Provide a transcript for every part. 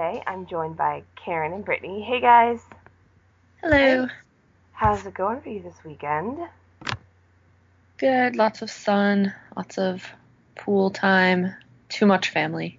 today I'm joined by Karen and Brittany. Hey guys. Hello. How's it going for you this weekend? Good. Lots of sun, lots of pool time, too much family.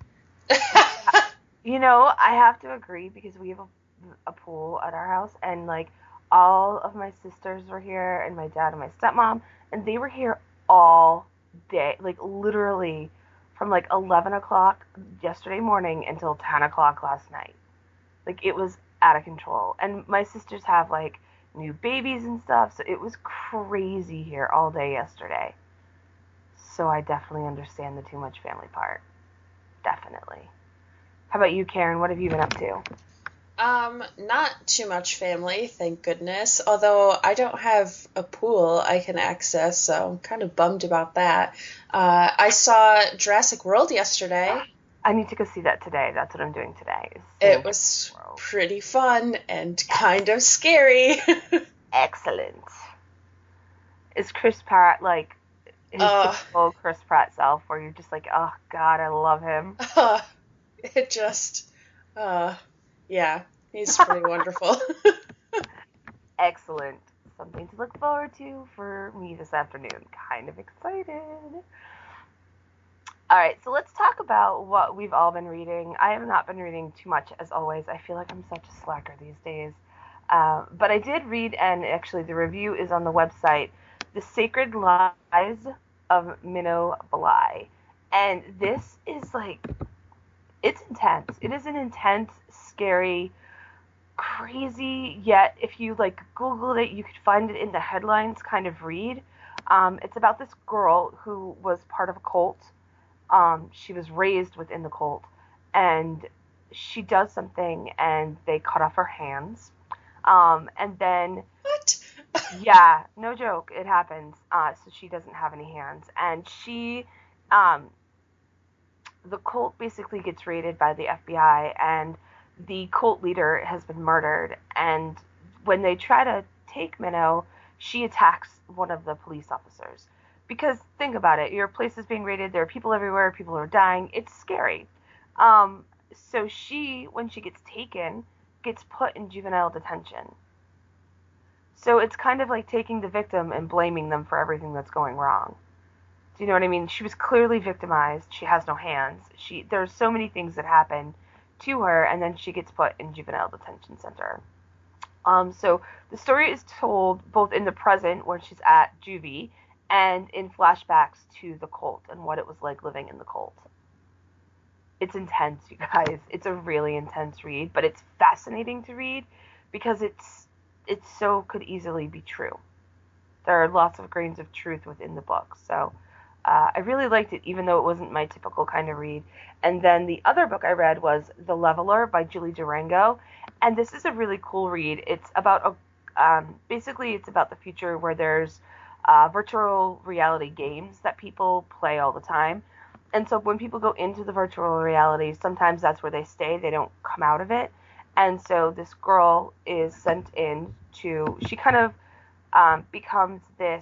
I have to agree because we have a pool at our house, and like all of my sisters were here, and my dad and my stepmom, and they were here all day, like literally from like 11 o'clock yesterday morning until 10 o'clock last night. Like it was out of control. And my sisters have like new babies and stuff, so it was crazy here all day yesterday. So I definitely understand the too much family part. Definitely. How about you, Karen? What have you been up to? Not too much family, thank goodness. Although I don't have a pool I can access, so I'm kind of bummed about that. I saw Jurassic World yesterday. I need to go see that today. That's what I'm doing today. It was pretty fun and kind of scary. Excellent. Is Chris Pratt like his typical Chris Pratt self, where you're just like, oh God, I love him? It just, yeah, he's pretty wonderful. Excellent. Something to look forward to for me this afternoon. Kind of excited. All right, so let's talk about what we've all been reading. I have not been reading too much, as always. I feel like I'm such a slacker these days. But I did read, and actually the review is on the website, The Sacred Lies of Minnow Bly. And this is like, it's intense. It is an intense, scary, crazy, yet if you like Googled it, you could find it in the headlines kind of read. It's about this girl who was part of a cult. She was raised within the cult, and she does something, and they cut off her hands. And then, what? Yeah, no joke, it happens. So she doesn't have any hands, and the cult basically gets raided by the FBI, and the cult leader has been murdered. And when they try to take Minnow, she attacks one of the police officers. Because think about it, your place is being raided, there are people everywhere, people are dying, it's scary. So she, when she gets taken, gets put in juvenile detention. So it's kind of like taking the victim and blaming them for everything that's going wrong. Do you know what I mean? She was clearly victimized. She has no hands. There's so many things that happen to her, and then she gets put in juvenile detention center. So the story is told both in the present, where she's at juvie, and in flashbacks to the cult and what it was like living in the cult. It's intense, you guys. It's a really intense read, but it's fascinating to read because it so could easily be true. There are lots of grains of truth within the book, so I really liked it, even though it wasn't my typical kind of read. And then the other book I read was The Leveler by Julie Durango, and this is a really cool read. It's about basically it's about the future where there's virtual reality games that people play all the time. And so when people go into the virtual reality, sometimes that's where they stay. They don't come out of it. And so this girl is sent in she kind of becomes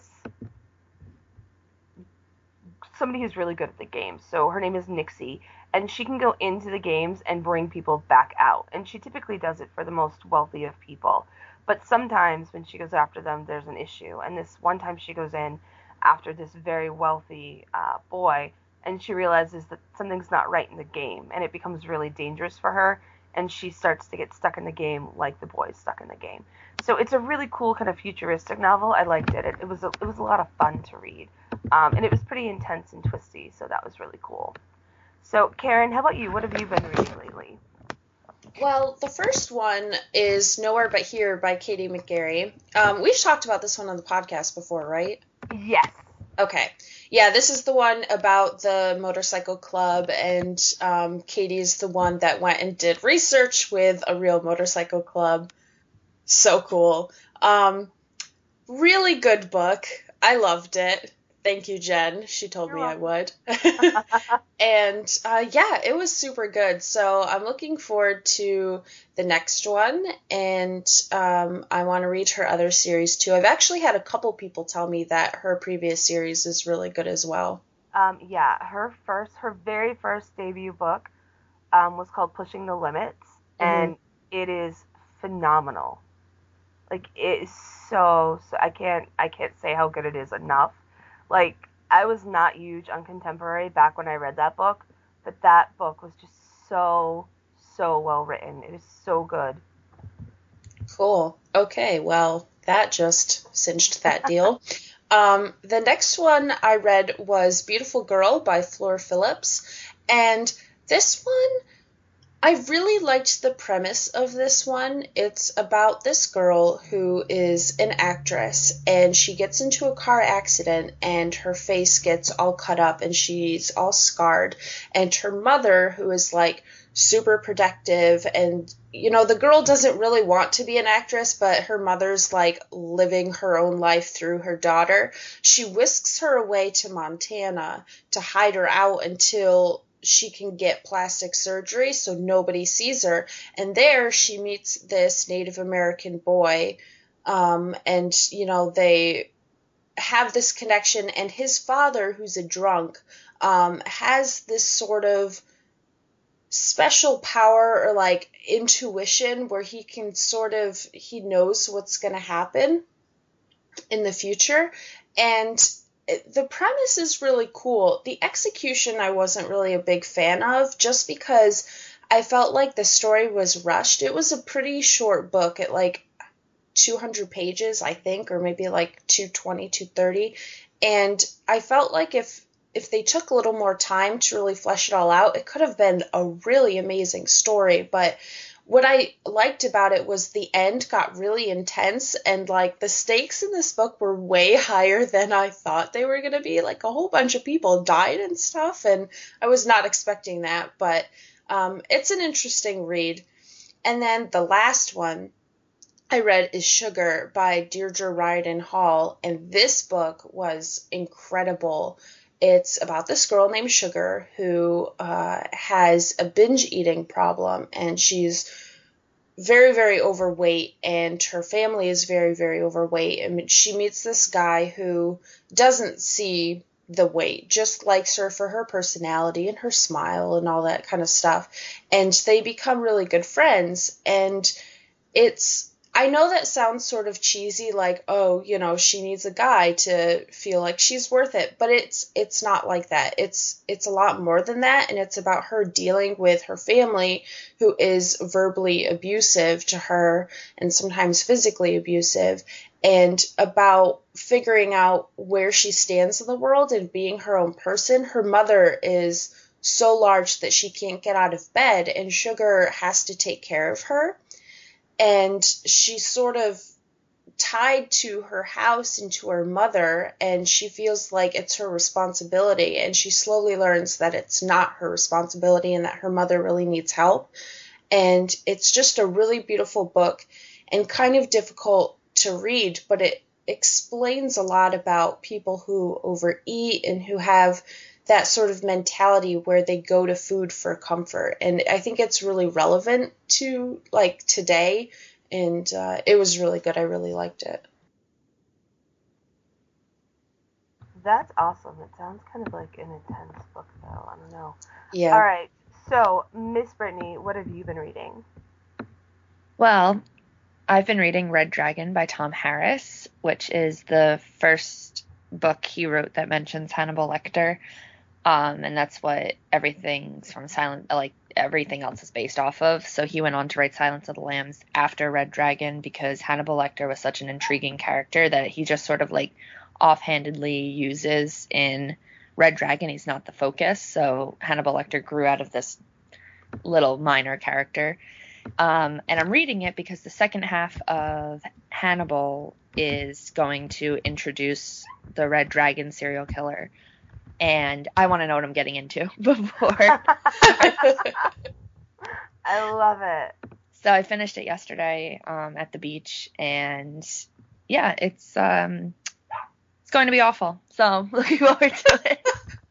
somebody who's really good at the game. So her name is Nixie, and she can go into the games and bring people back out. And she typically does it for the most wealthy of people. But sometimes when she goes after them, there's an issue. And this one time she goes in after this very wealthy boy, and she realizes that something's not right in the game, and it becomes really dangerous for her, and she starts to get stuck in the game like the boy's stuck in the game. So it's a really cool kind of futuristic novel. I liked it. It was a lot of fun to read, and it was pretty intense and twisty, so that was really cool. So Karen, how about you? What have you been reading lately? Well, the first one is Nowhere But Here by Katie McGarry. We've talked about this one on the podcast before, right? Yes. Okay. Yeah, this is the one about the motorcycle club, and Katie's the one that went and did research with a real motorcycle club. So cool. Really good book. I loved it. Thank you, Jen. She told me I would. And yeah, it was super good. So I'm looking forward to the next one, and I want to read her other series too. I've actually had a couple people tell me that her previous series is really good as well. Yeah, her very first debut book was called Pushing the Limits, and it is phenomenal. Like, it is so I can't say how good it is enough. Like, I was not huge on contemporary back when I read that book, but that book was just so well written. It is so good. Cool. Okay, well, that just cinched that deal. The next one I read was Beautiful Girl by Fleur Phillips, and this one, I really liked the premise of this one. It's about this girl who is an actress, and she gets into a car accident, and her face gets all cut up, and she's all scarred, and her mother, who is like super protective, and the girl doesn't really want to be an actress, but her mother's like living her own life through her daughter. She whisks her away to Montana to hide her out until she can get plastic surgery so nobody sees her. And there she meets this Native American boy, and they have this connection, and his father, who's a drunk, has this sort of special power or like intuition where he knows what's going to happen in the future. And the premise is really cool. The execution I wasn't really a big fan of, just because I felt like the story was rushed. It was a pretty short book at like 200 pages, I think, or maybe like 220, 230. And I felt like if they took a little more time to really flesh it all out, it could have been a really amazing story. But what I liked about it was the end got really intense, and like the stakes in this book were way higher than I thought they were going to be. Like a whole bunch of people died and stuff, and I was not expecting that, but it's an interesting read. And then the last one I read is Sugar by Deirdre Riordan Hall, and this book was incredible. It's about this girl named Sugar who has a binge eating problem, and she's very, very overweight, and her family is very, very overweight. And she meets this guy who doesn't see the weight, just likes her for her personality and her smile and all that kind of stuff. And they become really good friends. And I know that sounds sort of cheesy, like, oh, she needs a guy to feel like she's worth it, but it's not like that. It's a lot more than that, and it's about her dealing with her family, who is verbally abusive to her and sometimes physically abusive, and about figuring out where she stands in the world and being her own person. Her mother is so large that she can't get out of bed, and Sugar has to take care of her. And she's sort of tied to her house and to her mother, and she feels like it's her responsibility, and she slowly learns that it's not her responsibility and that her mother really needs help. And it's just a really beautiful book and kind of difficult to read, but it explains a lot about people who overeat and who have that sort of mentality where they go to food for comfort. And I think it's really relevant to like today, and it was really good. I really liked it. That's awesome. It sounds kind of like an intense book, though. I don't know. Yeah. All right. So, Miss Brittany, what have you been reading? Well, I've been reading Red Dragon by Tom Harris, which is the first book he wrote that mentions Hannibal Lecter. And that's what everything else is based off of. So he went on to write Silence of the Lambs after Red Dragon because Hannibal Lecter was such an intriguing character that he just sort of like offhandedly uses in Red Dragon. He's not the focus. So Hannibal Lecter grew out of this little minor character. And I'm reading it because the second half of Hannibal is going to introduce the Red Dragon serial killer. And I want to know what I'm getting into before. I love it. So I finished it yesterday at the beach, and yeah, it's going to be awful. So looking forward to it.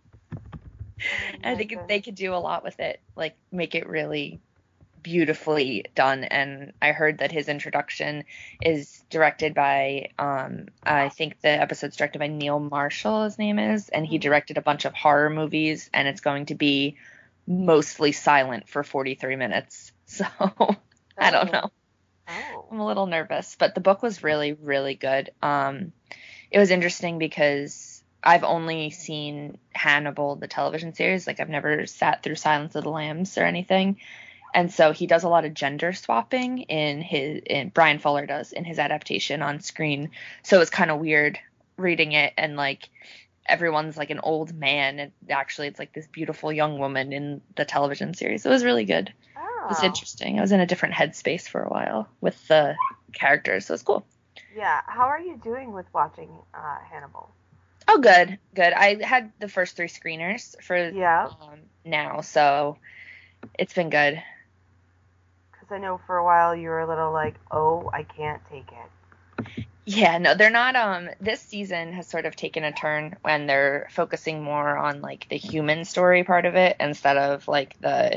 I think they could do a lot with it, like make it really beautifully done. And I heard that his introduction is directed by I think the episode's directed by Neil Marshall, his name is, and he directed a bunch of horror movies, and it's going to be mostly silent for 43 minutes. So I don't know. Oh. I'm a little nervous, but the book was really, really good. It was interesting because I've only seen Hannibal, the television series. Like, I've never sat through Silence of the Lambs or anything. And so he does a lot of gender swapping in Brian Fuller does in his adaptation on screen. So it's kind of weird reading it, and like everyone's like an old man, and actually it's like this beautiful young woman in the television series. It was really good. Oh. It was interesting. I was in a different headspace for a while with the characters, so it was cool. Yeah. How are you doing with watching Hannibal? Oh, good. I had the first 3 screeners for now, so it's been good. Because I know for a while you were a little like, oh, I can't take it. Yeah, no, they're not. This season has sort of taken a turn when they're focusing more on like the human story part of it instead of like the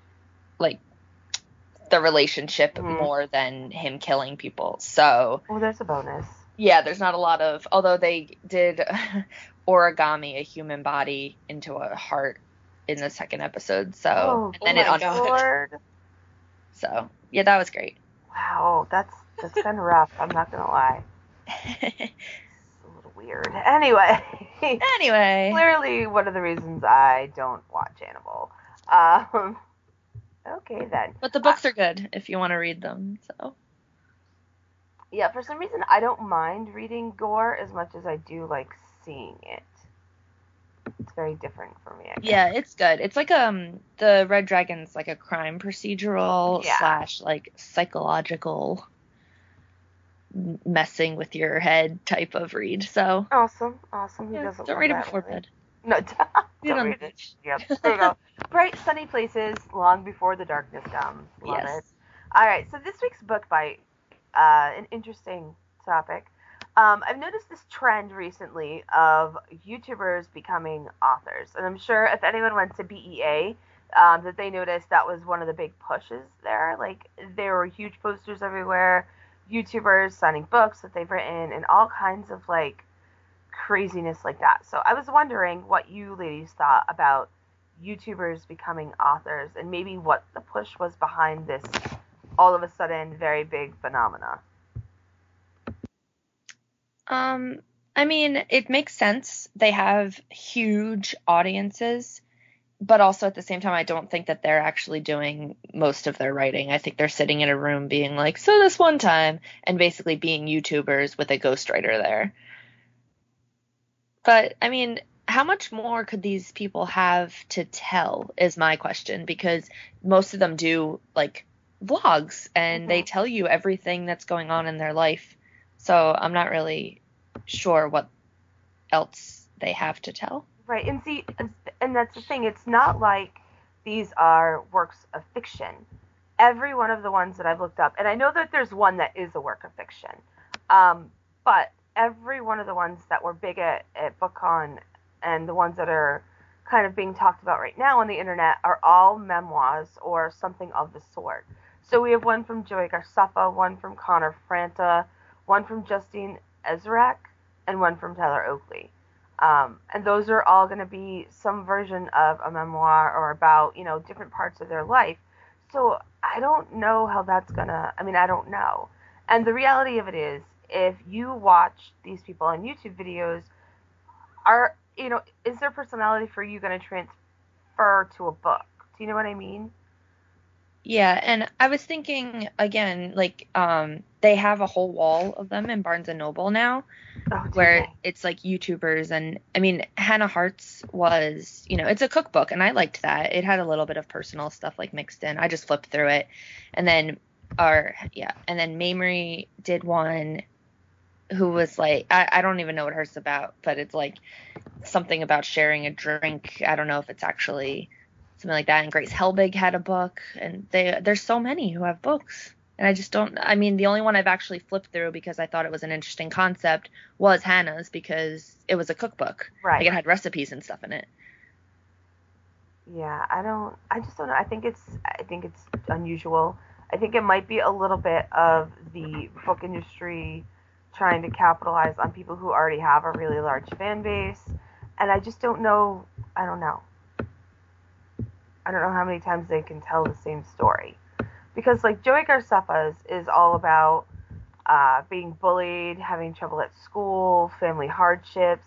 relationship more than him killing people. So, well, there's a bonus. Yeah, there's not a lot of, although they did origami a human body into a heart in the second episode. So, and then God. So, yeah, that was great. Wow, that's kind of rough. I'm not gonna lie. It's a little weird. Anyway. Clearly, one of the reasons I don't watch Hannibal. Okay then. But the books are good if you want to read them. So. Yeah, for some reason I don't mind reading gore as much as I do like seeing it. It's very different for me. Yeah, it's good. It's like the Red Dragon's like a crime procedural / like psychological messing with your head type of read. So awesome. Who doesn't don't read it before bed. No, don't read it. Yep. There you go. Bright, sunny places long before the darkness comes. Love it. All right. So this week's book bite, an interesting topic. I've noticed this trend recently of YouTubers becoming authors, and I'm sure if anyone went to BEA, that they noticed that was one of the big pushes there. Like, there were huge posters everywhere, YouTubers signing books that they've written, and all kinds of like craziness like that. So I was wondering what you ladies thought about YouTubers becoming authors, and maybe what the push was behind this all of a sudden very big phenomena. I mean, it makes sense. They have huge audiences, but also at the same time, I don't think that they're actually doing most of their writing. I think they're sitting in a room being like, so this one time, and basically being YouTubers with a ghostwriter there. But, I mean, how much more could these people have to tell is my question, because most of them do, like, vlogs, and they tell you everything that's going on in their life. So I'm not really sure what else they have to tell. Right, and see, and that's the thing. It's not like these are works of fiction. Every one of the ones that I've looked up, and I know that there's one that is a work of fiction, but every one of the ones that were big at BookCon and the ones that are kind of being talked about right now on the internet are all memoirs or something of the sort. So we have one from Joey Garcefa, one from Connor Franta, one from Justine Ezrak, and one from Tyler Oakley. And those are all going to be some version of a memoir or about, different parts of their life. So I don't know how that's going to, I don't know. And the reality of it is, if you watch these people on YouTube videos, is their personality for you going to transfer to a book? Do you know what I mean? Yeah, and I was thinking, again, like, they have a whole wall of them in Barnes & Noble now, where it's like YouTubers, and, Hannah Hart's was, it's a cookbook, and I liked that. It had a little bit of personal stuff, like, mixed in. I just flipped through it, and then Mamrie did one who was like, I don't even know what hers is about, but it's like something about sharing a drink. I don't know if it's actually something like that. And Grace Helbig had a book, and there's so many who have books, and I just don't. The only one I've actually flipped through because I thought it was an interesting concept was Hannah's, because it was a cookbook. Right. Like, it had recipes and stuff in it. Yeah, I just don't know. I think it's unusual. I think it might be a little bit of the book industry trying to capitalize on people who already have a really large fan base, and I just don't know. I don't know. I don't know how many times they can tell the same story. Because, like, Joey Garcepa's is all about being bullied, having trouble at school, family hardships.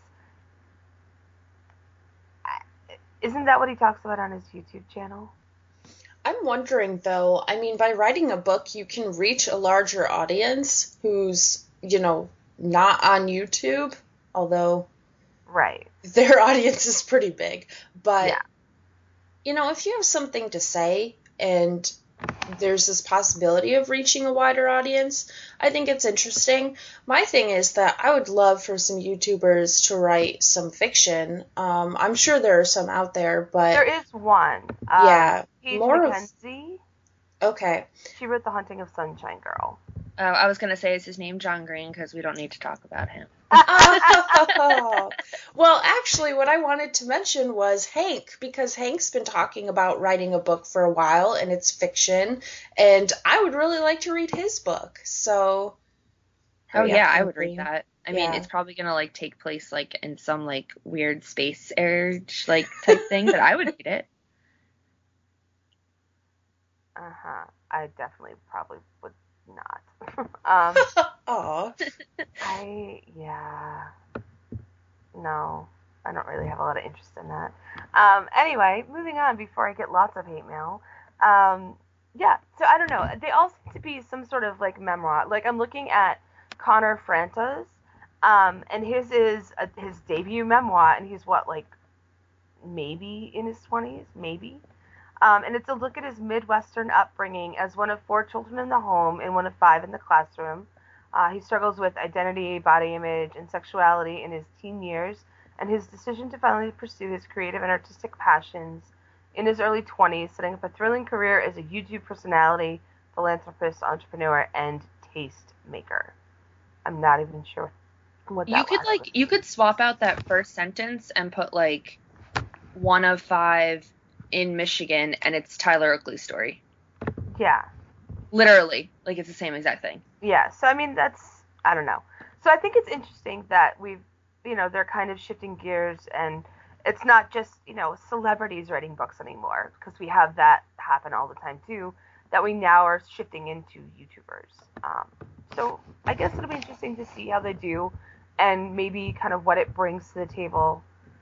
Isn't that what he talks about on his YouTube channel? I'm wondering, though, I mean, by writing a book, you can reach a larger audience who's, not on YouTube, although right, their audience is pretty big. But, yeah. If you have something to say and there's this possibility of reaching a wider audience, I think it's interesting. My thing is that I would love for some YouTubers to write some fiction. I'm sure there are some out there, but... There is one. Paige Mackenzie. Okay. She wrote The Hunting of Sunshine Girl. I was going to say, is his name John Green? Because we don't need to talk about him. Oh. Well, actually, what I wanted to mention was Hank, because Hank's been talking about writing a book for a while, and it's fiction, and I would really like to read his book, so... Oh, yeah, I would read that. I mean, it's probably going to, like, take place, like, in some, like, weird space age, like, type thing, but I would read it. I definitely probably would not. Aw. No, I don't really have a lot of interest in that. Anyway, moving on before I get lots of hate mail. So I don't know. They all seem to be some sort of, like, memoir. Like, I'm looking at Connor Franta's, and his is his debut memoir, and he's what, like, maybe in his 20s, maybe. And it's a look at his Midwestern upbringing as one of 4 children in the home and one of 5 in the classroom. He struggles with identity, body image, and sexuality in his teen years, and his decision to finally pursue his creative and artistic passions in his early 20s, setting up a thrilling career as a YouTube personality, philanthropist, entrepreneur, and taste maker. I'm not even sure what that was. You could swap out that first sentence and put, like, 1 of 5 in Michigan, and it's Tyler Oakley's story. Yeah. Literally. Like, it's the same exact thing. Yeah, so, I mean, I don't know. So I think it's interesting that they're kind of shifting gears, and it's not just, celebrities writing books anymore, because we have that happen all the time, too, that we now are shifting into YouTubers. So I guess it'll be interesting to see how they do, and maybe kind of what it brings to the table,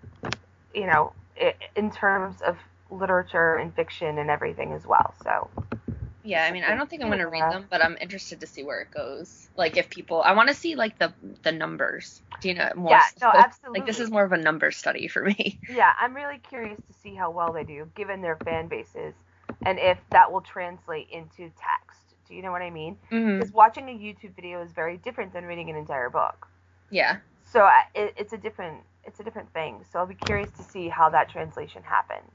in terms of literature and fiction and everything as well. So yeah, I mean, I don't think I'm going to read them, but I'm interested to see where it goes. Like, if I want to see, like, the numbers. Do you know more? Yeah, no, absolutely. Like, this is more of a number study for me. Yeah, I'm really curious to see how well they do, given their fan bases, and if that will translate into text. Do you know what I mean? Because watching a YouTube video is very different than reading an entire book. Yeah. So it's a different thing. So I'll be curious to see how that translation happens.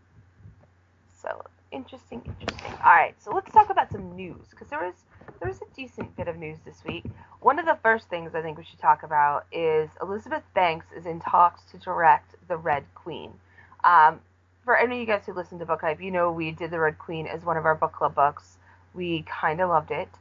So interesting. All right, so let's talk about some news, because there was a decent bit of news this week. One of the first things I think we should talk about is Elizabeth Banks is in talks to direct The Red Queen. For any of you guys who listen to Book Hype, we did The Red Queen as one of our book club books. We kind of loved it.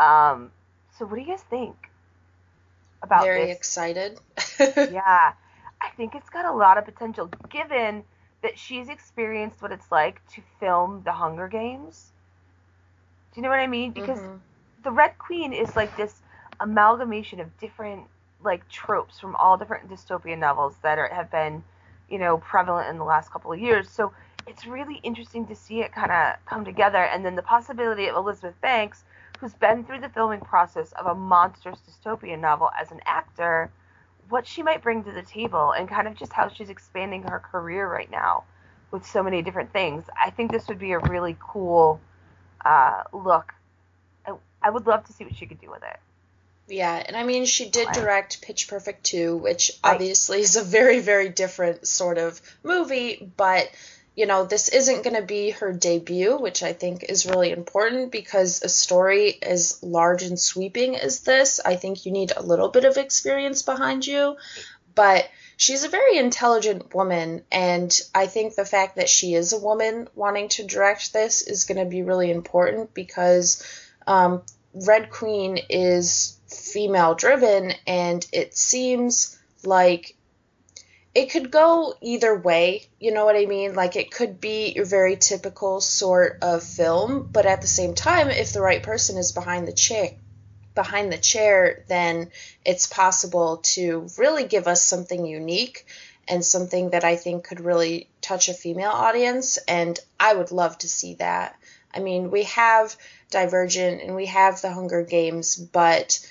So what do you guys think about this? Very excited. Yeah, I think it's got a lot of potential, given that she's experienced what it's like to film The Hunger Games. Do you know what I mean? Because The Red Queen is like this amalgamation of different, like, tropes from all different dystopian novels that have been, prevalent in the last couple of years. So it's really interesting to see it kind of come together. And then the possibility of Elizabeth Banks, who's been through the filming process of a monstrous dystopian novel as an actor, what she might bring to the table, and kind of just how she's expanding her career right now with so many different things. I think this would be a really cool look. I would love to see what she could do with it. Yeah, and I mean, she did direct Pitch Perfect 2, which obviously is a very, very different sort of movie, but, this isn't going to be her debut, which I think is really important, because a story as large and sweeping as this, I think you need a little bit of experience behind you, but she's a very intelligent woman, and I think the fact that she is a woman wanting to direct this is going to be really important, because Red Queen is female driven, and it seems like it could go either way, you know what I mean? Like it could be your very typical sort of film, but at the same time, if the right person is behind the chair, then it's possible to really give us something unique and something that I think could really touch a female audience, and I would love to see that. I mean, we have Divergent and we have The Hunger Games, but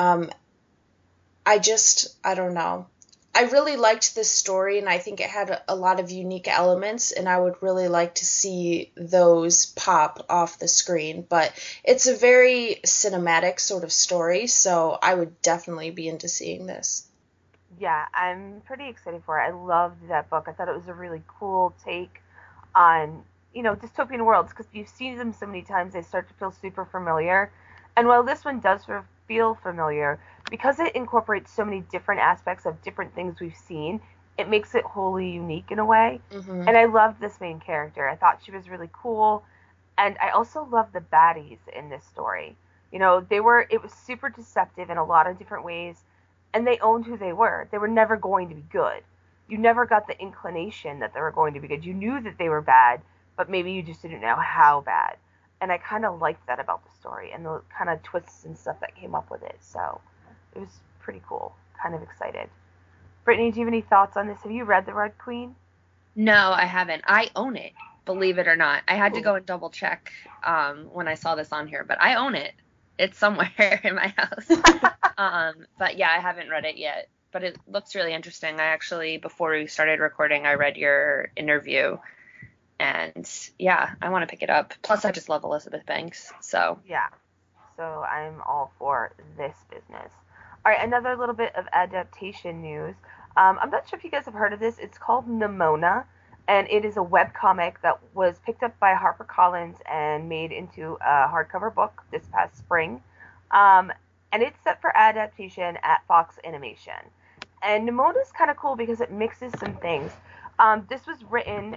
I don't know. I really liked this story, and I think it had a lot of unique elements, and I would really like to see those pop off the screen. But it's a very cinematic sort of story, so I would definitely be into seeing this. Yeah, I'm pretty excited for it. I loved that book. I thought it was a really cool take on, dystopian worlds, because you've seen them so many times, they start to feel super familiar. And while this one does sort of feel familiar, because it incorporates so many different aspects of different things we've seen, it makes it wholly unique in a way. Mm-hmm. And I loved this main character. I thought she was really cool. And I also love the baddies in this story. It was super deceptive in a lot of different ways, and they owned who they were. They were never going to be good. You never got the inclination that they were going to be good. You knew that they were bad, but maybe you just didn't know how bad. And I kind of liked that about the story and the kind of twists and stuff that came up with it. So it was pretty cool. Kind of excited. Brittany, do you have any thoughts on this? Have you read The Red Queen? No, I haven't. I own it, believe it or not. I had to go and double check when I saw this on here, but I own it. It's somewhere in my house. But yeah, I haven't read it yet. But it looks really interesting. I actually, before we started recording, I read your interview. And yeah, I want to pick it up. Plus, I just love Elizabeth Banks. So yeah. So I'm all for this business. All right, another little bit of adaptation news. I'm not sure if you guys have heard of this. It's called Nimona, and it is a webcomic that was picked up by HarperCollins and made into a hardcover book this past spring. And it's set for adaptation at Fox Animation. And Nimona is kind of cool because it mixes some things. This was written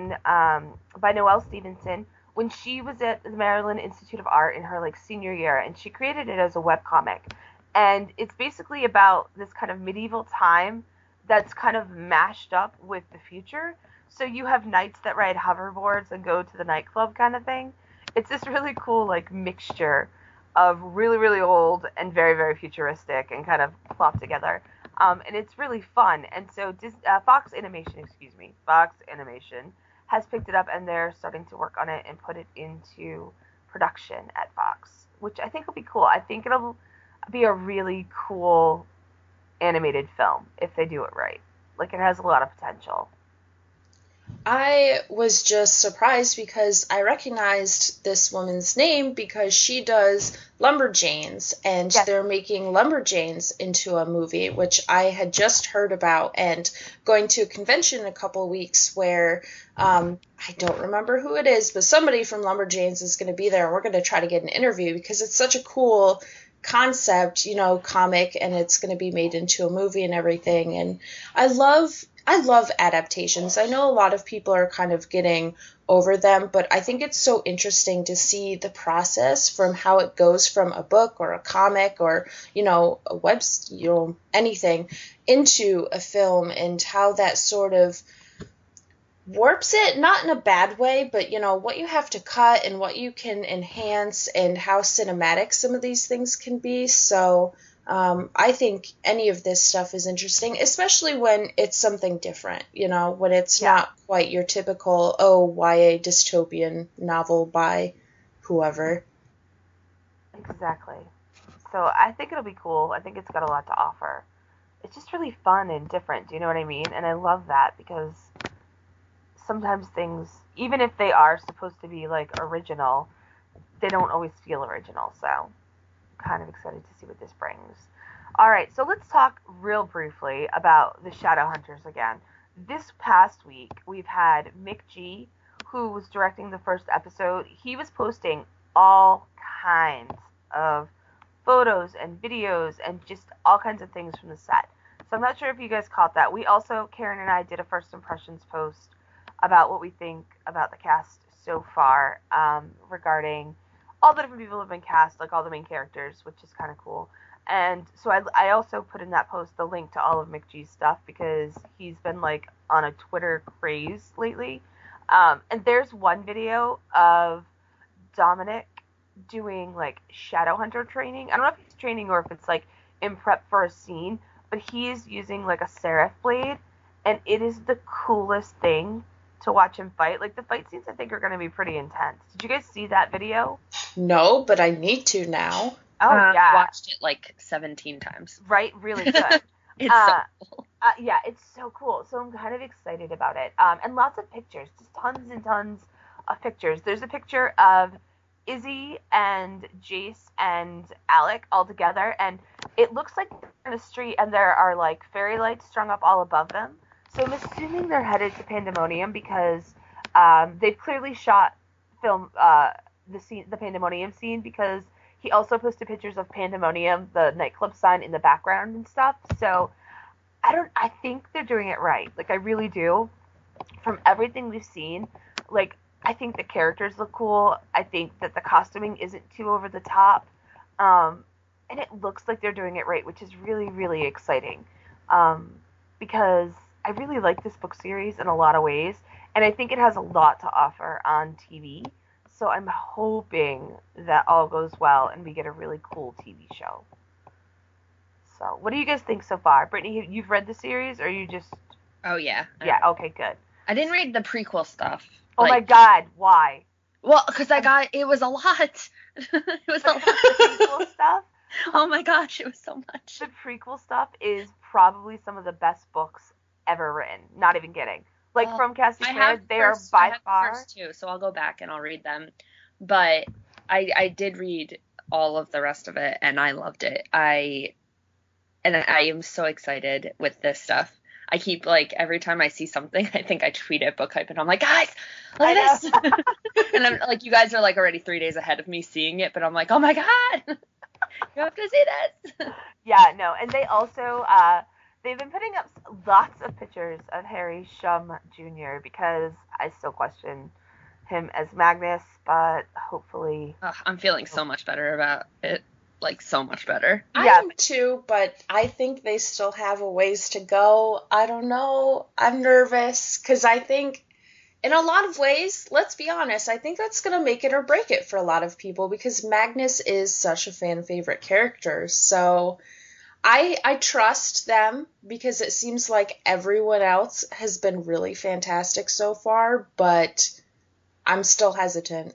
by Noelle Stevenson when she was at the Maryland Institute of Art in her senior year, and she created it as a webcomic. And it's basically about this kind of medieval time that's kind of mashed up with the future. So you have knights that ride hoverboards and go to the nightclub kind of thing. It's this really cool mixture of really, really old and very, very futuristic and kind of plopped together. And it's really fun. And so Fox Animation has picked it up, and they're starting to work on it and put it into production at Fox, which I think will be cool. I think it'll be a really cool animated film if they do it right. It has a lot of potential. I was just surprised because I recognized this woman's name because she does Lumberjanes, and Yes. They're making Lumberjanes into a movie, which I had just heard about, and going to a convention in a couple weeks where I don't remember who it is, but somebody from Lumberjanes is going to be there, and we're going to try to get an interview because it's such a cool concept, comic, and it's going to be made into a movie and everything. And I love adaptations. I know a lot of people are kind of getting over them, but I think it's so interesting to see the process from how it goes from a book or a comic or, a web, anything into a film, and how that sort of warps it, not in a bad way, but what you have to cut and what you can enhance and how cinematic some of these things can be. So I think any of this stuff is interesting, especially when it's something different, when it's not quite your typical, YA dystopian novel by whoever. Exactly. So I think it'll be cool. I think it's got a lot to offer. It's just really fun and different, do you know what I mean? And I love that because sometimes things, even if they are supposed to be original, they don't always feel original. So I'm kind of excited to see what this brings. All right, so let's talk real briefly about the Shadowhunters again. This past week, we've had Mick G, who was directing the first episode. He was posting all kinds of photos and videos and just all kinds of things from the set. So I'm not sure if you guys caught that. We also, Karen and I, did a first impressions post about what we think about the cast so far, regarding all the different people have been cast, like all the main characters, which is kind of cool. And so I also put in that post the link to all of McG's stuff because he's been like on a Twitter craze lately. And there's one video of Dominic doing like Shadowhunter training. I don't know if he's training or if it's like in prep for a scene, but he's using like a Seraph blade, and it is the coolest thing to watch him fight. Like the fight scenes I think are going to be pretty intense. Did you guys see that video? No, but I need to now. Oh yeah, I watched it like 17 times. Right, really good. It's so cool. Yeah, it's so cool. So I'm kind of excited about it. And lots of pictures, just tons and tons of pictures. There's a picture of Izzy and Jace and Alec all together, and it looks like they're in a street and there are like fairy lights strung up all above them. So I'm assuming they're headed to Pandemonium because they've clearly shot film the Pandemonium scene, because he also posted pictures of Pandemonium, the nightclub sign, in the background and stuff. So I think they're doing it right. Like I really do. From everything we've seen, like I think the characters look cool. I think that the costuming isn't too over the top. And it looks like they're doing it right, which is really, really exciting. Because I really like this book series in a lot of ways, and I think it has a lot to offer on TV. So I'm hoping that all goes well and we get a really cool TV show. So what do you guys think so far? Brittany, you've read the series, or you just... Oh, yeah. Yeah, okay, good. I didn't read the prequel stuff. Oh my god, why? Well, because it was a lot. It was a lot. The prequel stuff? Oh my gosh, it was so much. The prequel stuff is probably some of the best books ever written. Not even kidding. Like, from Cassie Clare, they are by far... the first two, so I'll go back and I'll read them. But I did read all of the rest of it, and I loved it. I am so excited with this stuff. I keep, like, every time I see something, I think I tweet at Book Hype, and I'm like, guys, look at this! And I'm like, you guys are, like, already 3 days ahead of me seeing it, but I'm like, oh my god! You have to see this! Yeah, no, and they also, they've been putting up lots of pictures of Harry Shum Jr. because I still question him as Magnus, but hopefully... I'm feeling so much better about it. Like, so much better. I am too, but I think they still have a ways to go. I don't know. I'm nervous because I think, in a lot of ways, let's be honest, I think that's going to make it or break it for a lot of people because Magnus is such a fan favorite character. So I trust them because it seems like everyone else has been really fantastic so far, but I'm still hesitant.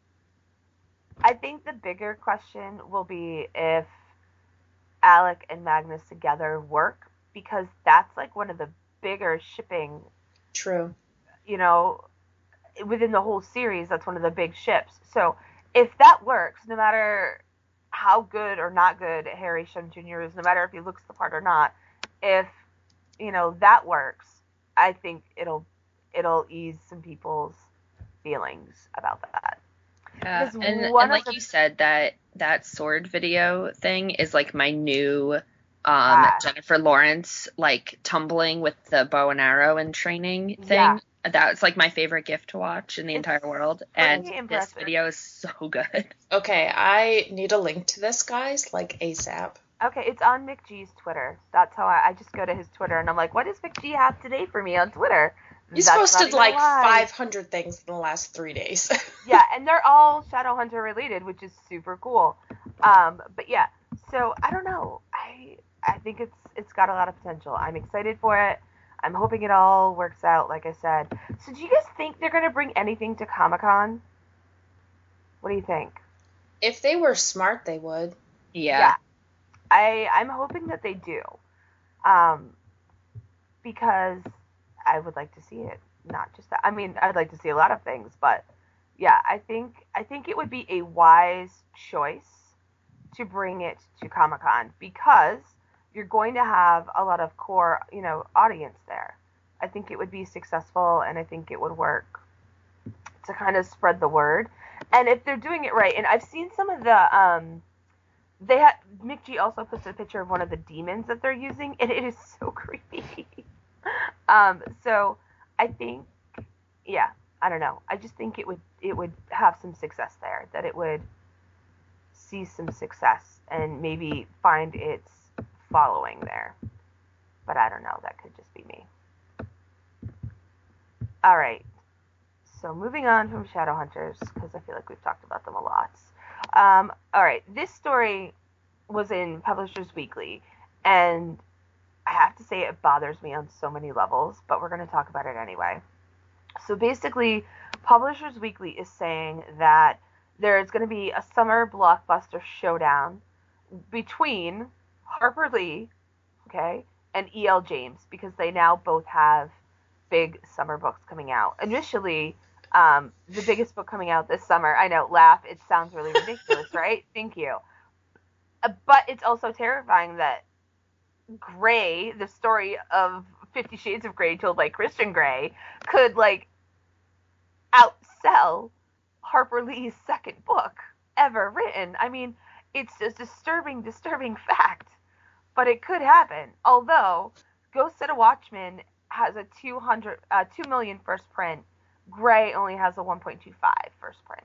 I think the bigger question will be if Alec and Magnus together work, because that's like one of the bigger shipping. True. You know, within the whole series, that's one of the big ships. So if that works, no matter how good or not good Harry Shum Jr. is, no matter if he looks the part or not, if, you know, that works, I think it'll ease some people's feelings about that. Yeah, and like you said, that sword video thing is like my new Jennifer Lawrence, like tumbling with the bow and arrow and training thing. Yeah. That's like my favorite gift to watch in the entire world, and impressive. This video is so good. Okay, I need a link to this, guys, like ASAP. Okay, it's on McG's Twitter. That's how I just go to his Twitter and I'm like, what does McG have today for me on Twitter? He's posted like 500 things in the last 3 days. Yeah, and they're all Shadowhunter related, which is super cool. But yeah, so I don't know. I think it's got a lot of potential. I'm excited for it. I'm hoping it all works out, like I said. So do you guys think they're going to bring anything to Comic-Con? What do you think? If they were smart, they would. Yeah. I'm hoping that they do. Because I would like to see it. Not just that. I mean, I'd like to see a lot of things, but yeah, I think it would be a wise choice to bring it to Comic-Con because you're going to have a lot of core, you know, audience there. I think it would be successful, and I think it would work to kind of spread the word. And if they're doing it right, and I've seen some of the Mick G also puts a picture of one of the demons that they're using, and it is so creepy. So I think, yeah, I don't know. I just think it would have some success there, that it would see some success and maybe find its following there. But I don't know. That could just be me. All right. So moving on from Shadowhunters, because I feel like we've talked about them a lot. All right. This story was in Publishers Weekly, and I have to say it bothers me on so many levels, but we're going to talk about it anyway. So basically, Publishers Weekly is saying that there's going to be a summer blockbuster showdown between Harper Lee, okay, and E.L. James, because they now both have big summer books coming out. Initially, the biggest book coming out this summer, I know, laugh, it sounds really ridiculous, right? Thank you. But it's also terrifying that Grey, the story of 50 Shades of Grey told by Christian Grey, could, like, outsell Harper Lee's second book ever written. I mean, it's a disturbing fact, but it could happen. Although Ghost Set a Watchman has a 2 million first print, Grey only has a 1.25 first print.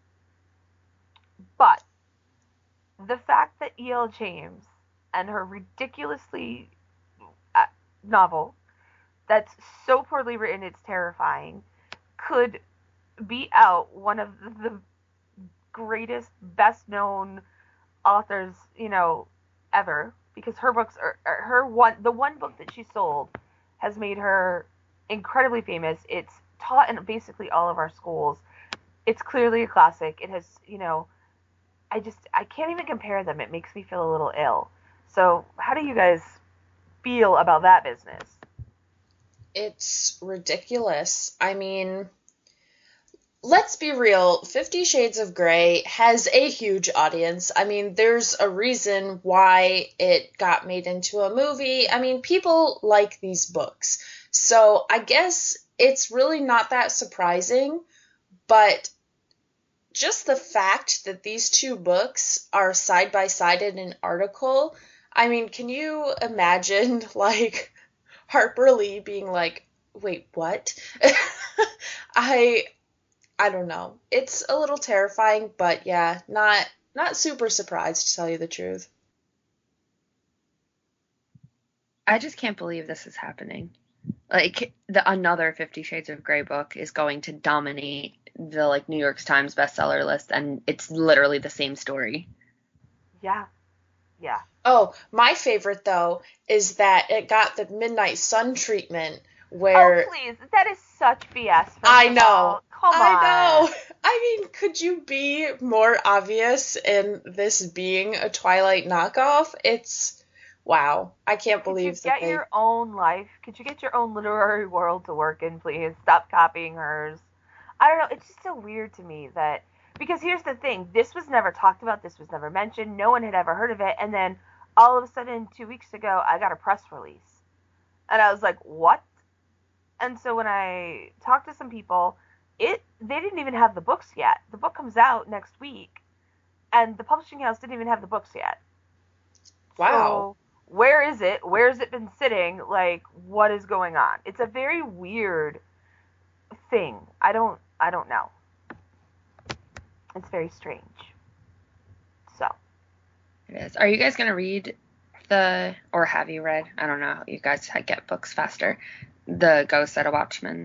But the fact that E.L. James and her ridiculously novel that's so poorly written it's terrifying could beat out one of the greatest, best known authors, ever, because her books are the one book that she sold has made her incredibly famous. It's taught in basically all of our schools. It's clearly a classic. It has, I can't even compare them. It makes me feel a little ill. So how do you guys feel about that business? It's ridiculous. I mean, let's be real. 50 Shades of Grey has a huge audience. I mean, there's a reason why it got made into a movie. I mean, people like these books. So I guess it's really not that surprising, but just the fact that these two books are side by side in an article, I mean, can you imagine, like, Harper Lee being like, wait, what? I don't know. It's a little terrifying, but yeah, not super surprised, to tell you the truth. I just can't believe this is happening. Like, another 50 Shades of Grey book is going to dominate the, like, New York Times bestseller list, and it's literally the same story. Yeah. Oh, my favorite, though, is that it got the Midnight Sun treatment, where... Oh, please. That is such BS. I know. Come on. I know. I mean, could you be more obvious in this being a Twilight knockoff? It's... Wow. I can't believe that Could you get your own life? Could you get your own literary world to work in, please? Stop copying hers. I don't know. It's just so weird to me that... Because here's the thing. This was never talked about. This was never mentioned. No one had ever heard of it. And then all of a sudden, 2 weeks ago, I got a press release. And I was like, what? And so when I talked to some people, they didn't even have the books yet. The book comes out next week. And the publishing house didn't even have the books yet. Wow. So where is it? Where has it been sitting? Like, what is going on? It's a very weird thing. I don't know. It's very strange. So. It is. Are you guys going to read or have you read? I don't know. You guys get books faster. The Ghost Set a Watchman.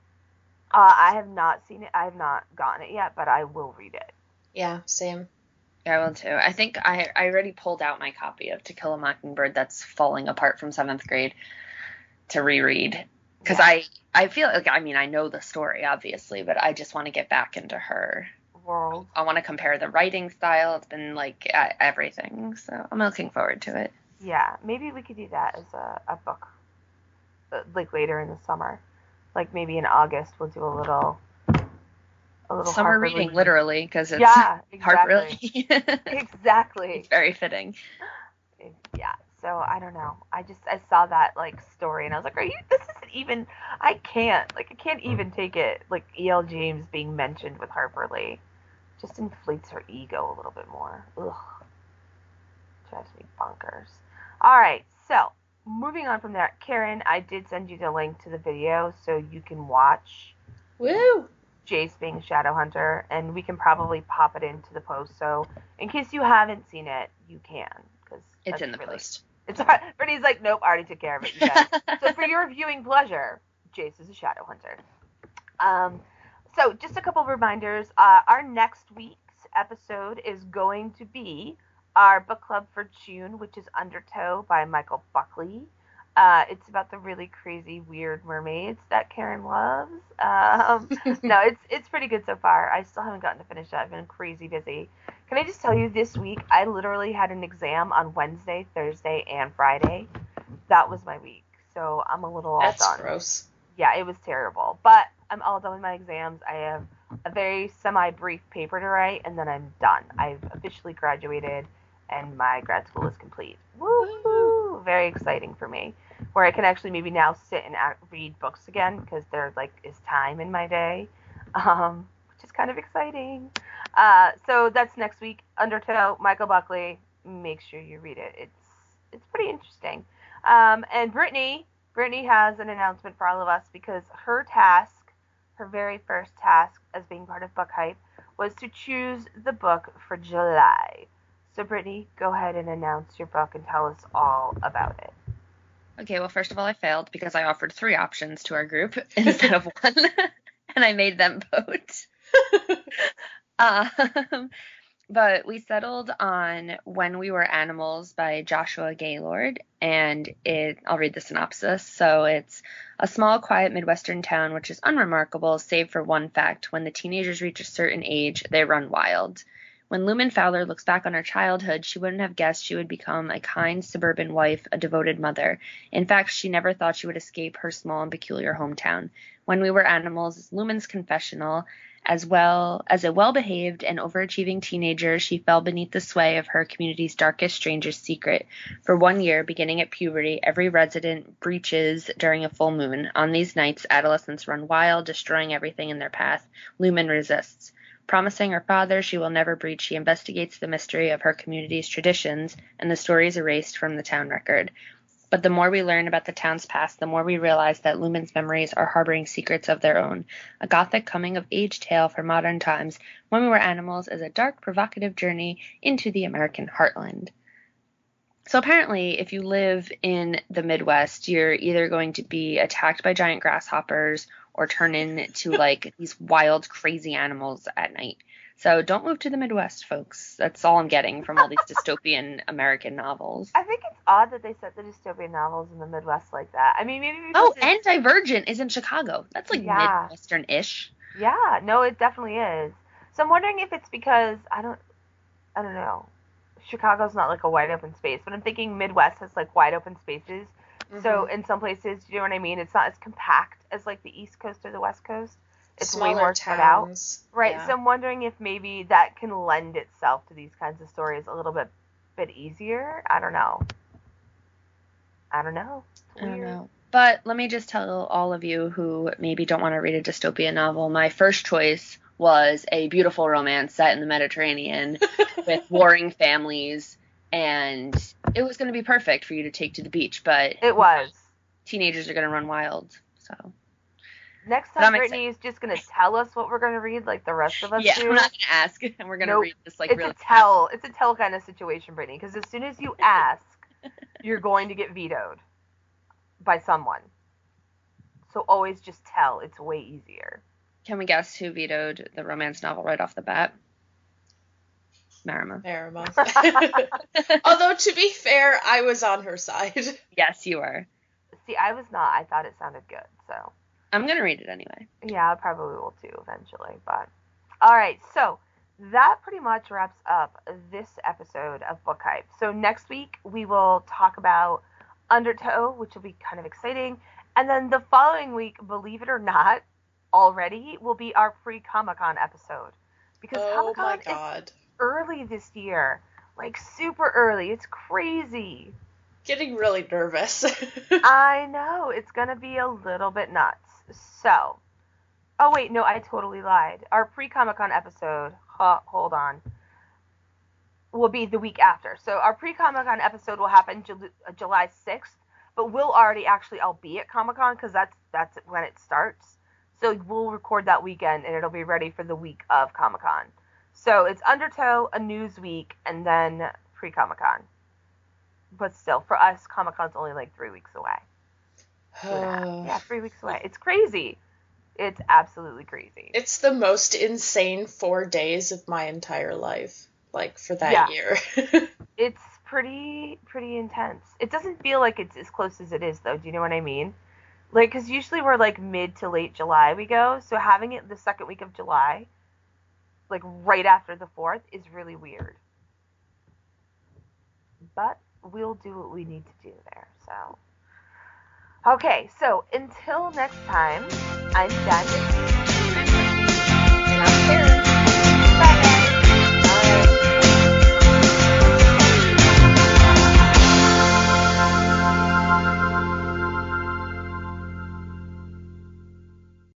I have not seen it. I have not gotten it yet, but I will read it. Yeah, same. Yeah, I will too. I think I already pulled out my copy of To Kill a Mockingbird that's falling apart from 7th grade to reread. Because I feel like, I mean, I know the story, obviously, but I just want to get back into her world. I want to compare the writing style. It's been, like, everything. So I'm looking forward to it. Yeah, maybe we could do that as a book, like, later in the summer. Like, maybe in August we'll do a little summer Harper reading, Lee. Literally, because it's exactly. Harper Lee. Exactly. It's very fitting. Yeah. So I don't know. I saw that, like, story and I was like, this isn't even, I can't even take it, like, E.L. James being mentioned with Harper Lee. Just inflates her ego a little bit more. Ugh. Drives me bonkers. All right. So moving on from there, Karen, I did send you the link to the video so you can watch. Woo! Jace being Shadowhunter, and we can probably pop it into the post. So in case you haven't seen it, you can, because it's in the post. It's Brittany's like, nope, I already took care of it, you guys. So for your viewing pleasure, Jace is a Shadowhunter. So just a couple of reminders. Our next week's episode is going to be our book club for June, which is Undertow by Michael Buckley. It's about the really crazy, weird mermaids that Karen loves. No, it's pretty good so far. I still haven't gotten to finish it. I've been crazy busy. Can I just tell you, this week I literally had an exam on Wednesday, Thursday, and Friday. That was my week. So I'm a little all done. That's gross. Yeah, it was terrible. But I'm all done with my exams. I have a very semi-brief paper to write, and then I'm done. I've officially graduated, and my grad school is complete. Woo! Very exciting for me. Where I can actually maybe now sit and read books again, because there is time in my day, which is kind of exciting. So that's next week. Undertow, Michael Buckley. Make sure you read it. It's pretty interesting. And Brittany has an announcement for all of us, because her very first task as being part of Book Hype, was to choose the book for July. So Brittany, go ahead and announce your book and tell us all about it. Okay, well, first of all, I failed because I offered 3 options to our group instead of 1, and I made them vote. But we settled on When We Were Animals by Joshua Gaylord, and I'll read the synopsis. So it's a small, quiet Midwestern town which is unremarkable, save for one fact: when the teenagers reach a certain age, they run wild. When Lumen Fowler looks back on her childhood, she wouldn't have guessed she would become a kind suburban wife, a devoted mother. In fact, she never thought she would escape her small and peculiar hometown. When We Were Animals is Lumen's confessional. As well as a well-behaved and overachieving teenager, she fell beneath the sway of her community's darkest, strangest secret. For 1 year, beginning at puberty, every resident breaches during a full moon. On these nights, adolescents run wild, destroying everything in their path. Lumen resists. Promising her father she will never breach, she investigates the mystery of her community's traditions, and the story is erased from the town record. But the more we learn about the town's past, the more we realize that Lumen's memories are harboring secrets of their own. A gothic coming-of-age tale for modern times, When We Were Animals is a dark, provocative journey into the American heartland. So apparently, if you live in the Midwest, you're either going to be attacked by giant grasshoppers or turn into, like, these wild, crazy animals at night. So don't move to the Midwest, folks. That's all I'm getting from all these dystopian American novels. I think it's odd that they set the dystopian novels in the Midwest like that. I mean, maybe because Oh, and Divergent is in Chicago. That's like Midwestern-ish. Yeah, no, it definitely is. So I'm wondering if it's because I don't know. Chicago's not like a wide open space, but I'm thinking Midwest has like wide open spaces. Mm-hmm. So in some places, you know what I mean? It's not as compact as like the East Coast or the West Coast. It's smaller way more spread out. Right. Yeah. So I'm wondering if maybe that can lend itself to these kinds of stories a little bit easier. I don't know. I don't know. But let me just tell all of you who maybe don't want to read a dystopian novel, my first choice was a beautiful romance set in the Mediterranean with warring families, and it was going to be perfect for you to take to the beach, but it was. Teenagers are going to run wild, so. Next time, Brittany is just going to tell us what we're going to read, like the rest of us do. Yeah, I'm not going to ask, and we're going to read this, like, it's really It's a tell kind of situation, Brittany, because as soon as you ask, you're going to get vetoed by someone. So always just tell. It's way easier. Can we guess who vetoed the romance novel right off the bat? Marima. Although, to be fair, I was on her side. Yes, you were. See, I was not. I thought it sounded good, so. I'm going to read it anyway. Yeah, I probably will too eventually, but. Alright, so that pretty much wraps up this episode of Book Hype. So next week, we will talk about Undertow, which will be kind of exciting. And then the following week, believe it or not, already will be our pre-Comic-Con episode. Because Comic-Con is early this year. Like, super early. It's crazy. Getting really nervous. I know. It's going to be a little bit nuts. So. Oh, wait. No, I totally lied. Our pre-Comic-Con episode, hold on, will be the week after. So our pre-Comic-Con episode will happen July 6th. But we'll already actually all be at Comic-Con because that's when it starts. So we'll record that weekend, and it'll be ready for the week of Comic-Con. So it's Undertow, a news week, and then pre-Comic-Con. But still, for us, Comic-Con's only like 3 weeks away. 2.5. Yeah, 3 weeks away. It's crazy. It's absolutely crazy. It's the most insane 4 days of my entire life, like, for that year. It's pretty intense. It doesn't feel like it's as close as it is, though. Do you know what I mean? Like, because usually we're, like, mid to late July we go, so having it the second week of July, like, right after the 4th, is really weird. But we'll do what we need to do there, so. Okay, so until next time, I'm Jen.